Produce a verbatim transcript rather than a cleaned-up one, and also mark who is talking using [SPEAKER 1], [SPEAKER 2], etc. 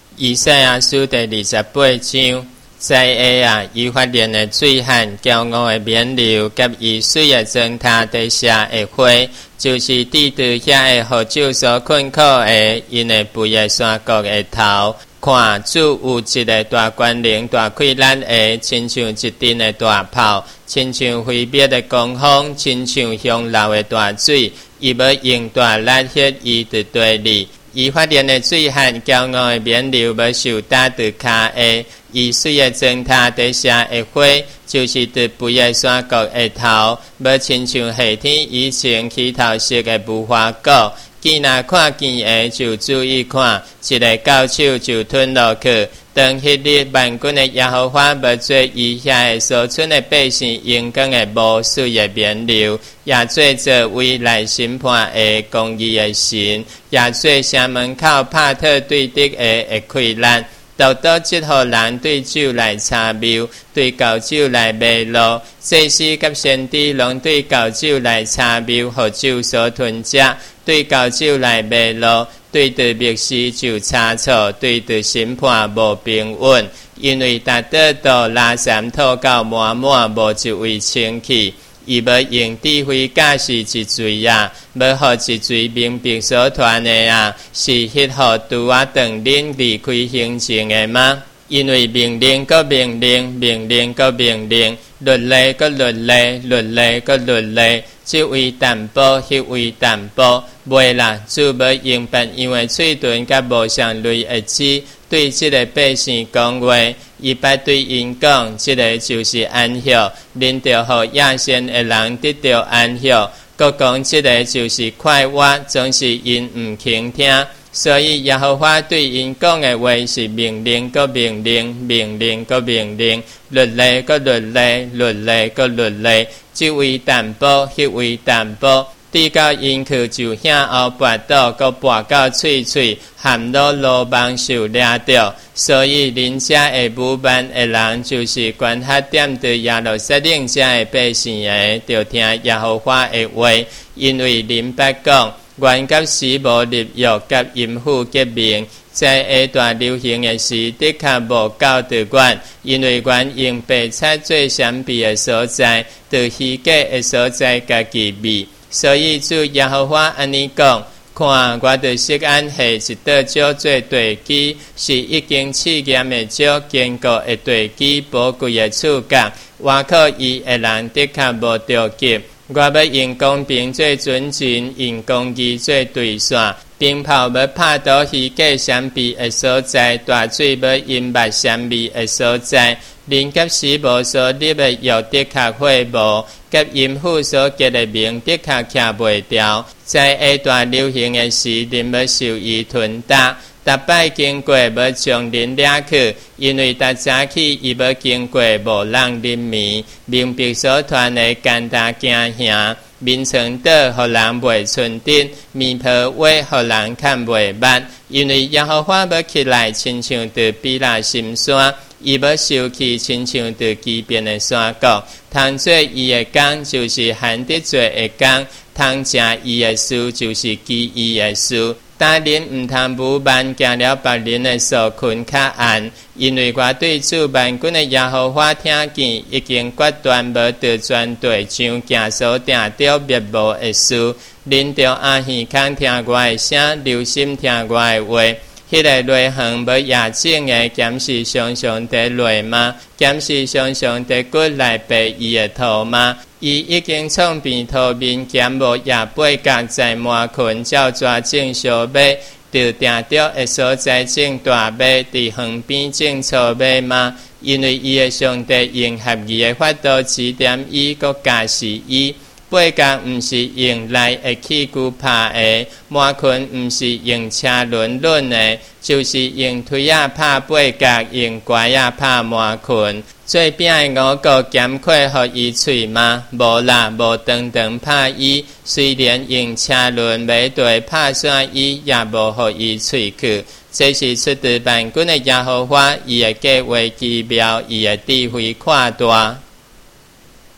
[SPEAKER 1] 以赛亚书第二十八章，在下啊，伊发现的水旱、骄傲的冕流，甲伊水的糟蹋地下的花，就是地图遐的互救所困苦的，因的肥的山谷的头。看主有一个大关灵、大溃烂的，亲像一阵的大炮，亲像飞灭的狂风，亲像向流的大水。伊要用大力迄伊的对立。伊发现的水旱、骄傲的冕流要受打伫骹下，伊水的糟蹋地下的花，就是伫肥的山谷的头，要亲像夏天以前起头色的无花果。见若看见的就注意看，一个高手就吞落去。当迄日万军的耶和华要做伊遐的所存的百姓阳光的无水的冕流，也做做未来审判的公义的神，也做城门口拍讨对敌的会溃烂。独独即号人对酒来差谬，对旧酒来迷路，祭司甲先知拢对旧酒来差谬，互酒所吞食，对旧酒来迷路，对着密事就差错，对着审判无平稳，因为达得到拉山土到满满，无一位清气。伊要用智慧驾驶一罪啊，要互一罪明白所传的啊，是迄互拄啊当恁离开行程的吗？因为命令个命令，命令个命令，律例个律例，律例个律例，这位担保，迄位担保，袂啦，主要用别样的嘴唇甲无相类的字，对这个百姓讲话。伊捌对因讲，这个就是安息，恁着互亚仙的人得到安息。佮讲这个就是快活，总是因唔倾听。所以耶和华对因讲的话是命令个命令，命令个命令，律例个律例，律例个律例，这位担保，迄位担保。滴到因去就向后跋倒，佮跋到喙喙，含落罗网受抓着。所以恁遮的武万的人，就是关核点对耶路撒冷遮的百姓的，着听耶和华的话，因为恁捌讲，原甲时无立约，甲阴府结盟。在下段流行的时，的确无够得原，因为原用白菜做闪避的所在，着虚假的所在家己味。所以主耶和华安尼讲，看我的色安下一道酒做地基，是已经试验的酒，坚固的地基，宝贵的触角，外靠伊的人的确无着急。我要用公平做准绳，用公义做对线。鞭炮要拍倒虚假闪避的所在，大水要淹没闪避的所在。恁甲时无所立的约的确会无，甲阴府所结的名的确徛袂牢。在下段流行的时，恁要受伊吞打。逐摆经过要将恁掠去，因为逐早起伊要经过无人啉眠，明白所传的简单惊吓。眠床倒，互人袂寸丁；面婆话，互人看袂捌。因为耶和华要起来，亲像伫比拉心山，伊要收起，亲像伫基边的山谷。通做伊的工，就是含得做的工；通食伊的事，就是记伊的事。但恁毋通武万行了别人的所困较暗，因为我对主万军的耶和华听见，已经决断无得全对上行所定着灭无的事。恁着安耳孔听我的声，留心听我的话。迄个内行要夜静的，检视常常伫内吗？检视常常伫骨来背伊的头吗？伊已经创变头面，检无夜八角在满群，照抓正小马，着定着的所在正大马，伫横边正粗马吗？因为伊的上帝用合意的法度指点伊，佮驾驶伊。八角毋是用来的器具拍的，满群毋是用车轮轮的，就是用推啊拍八角，用拐啊拍满群。做饼的五谷咸快互伊喙吗？无啦，无长长拍伊。虽然用车轮马队拍散伊，也无互伊喙去。这是出自万军的耶和华，伊的计划奇妙，伊的智慧夸大。